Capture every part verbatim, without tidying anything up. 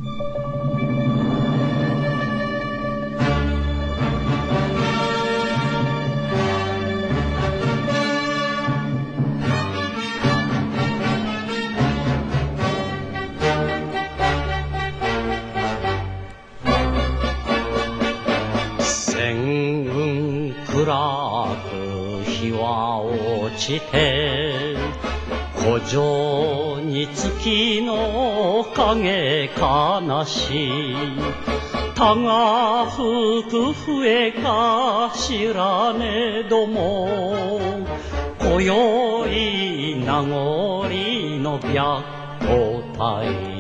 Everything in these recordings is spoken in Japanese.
戦雲暗く日は落ちて古城に月の影悲しいたが吹く笛か知らねども今宵名残の白虎隊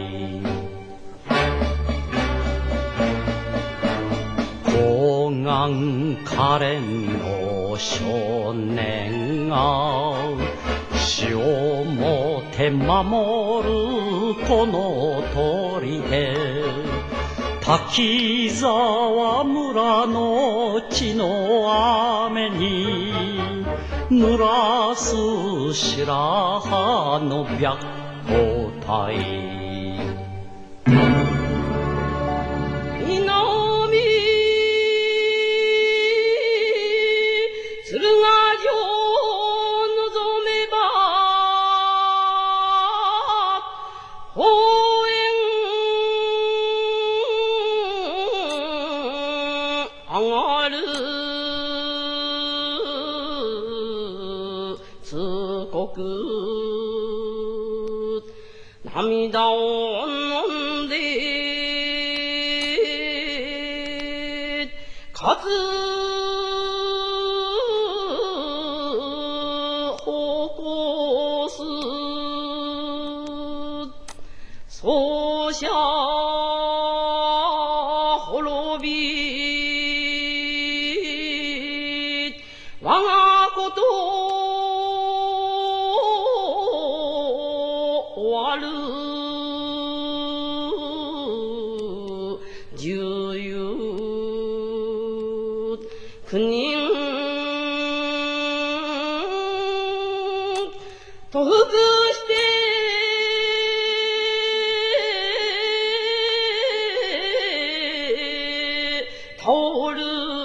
高岸可憐の少年が死をもて守るこの砦滝沢村の血の雨に濡らす白羽の白虎隊涙を飲んで数を起こす奏者滅び我がこと終わる重憂九人と服して倒る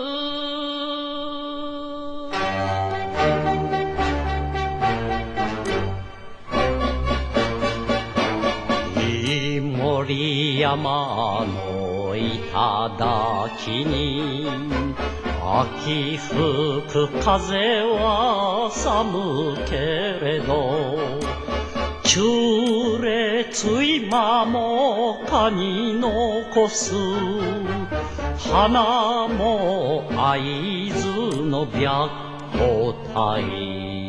森山の頂に秋吹く風は寒けれど忠烈今もかに残す花も会津の白虎隊